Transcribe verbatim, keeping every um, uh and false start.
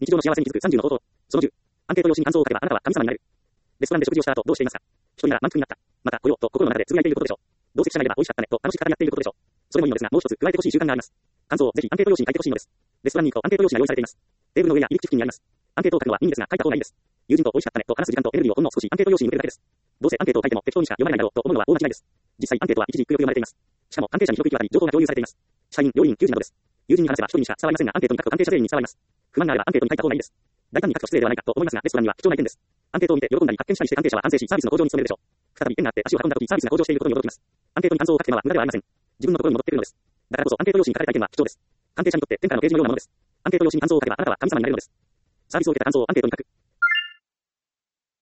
日常の幸せに気づくさんじゅうの方法。そのじゅう。アンケート用紙に感想を書けばあなたは神様になる。レストランで食事をした後どうしていますか？一人なら満腹になった。また来ようと心の中でつぶやいていることでしょう。どうせ記者がいれば美味しかったねと楽しく語り合っていることでしょう。それもいいのですが、もう一つ加えてほしい習慣があります。感想をぜひアンケート用紙に書いてほしいのです。レストランに行くとアンケート用紙が用意されています。テーブルの上や入り口付近にあります。アンケートを書くのは任意ですが書いた方がいいです。友人と美味しかったねと話す時間とエネルギーをほんの少しアンケート用紙に向けるだけです。どうせアンケートを書いても適当にしか読まれないだろうと思うのは大間違いです。実際アンケートは一時空力読まれています。しかも関係者に広く行き渡り情報が共有されています。社員、料理員、給仕などです。友人に話せば一人にしか伝わりませんがアンケートに書くと関係者全員に伝わります。不満があればアンケートに書いた方がいいです。大胆に書くと失礼ではないかと思いますが、レストランには貴重な意見です。アンケートを見て喜んだり発見したりして関係者は反省しサービスの向上に努めるでしょう。再び縁があって足を運んだ時サービスが向上していることに驚きます。アンケートに感想を書く手間は無駄ではありません。自分のところに戻ってくるのです。だからこそアンケート用紙に書かれた意見は貴重です。関係者にとって天からの啓示のようなものです。アンケート用紙に感想を書けばあなたは神様になれるのです。サービスを受けた感想をアンケートに書く。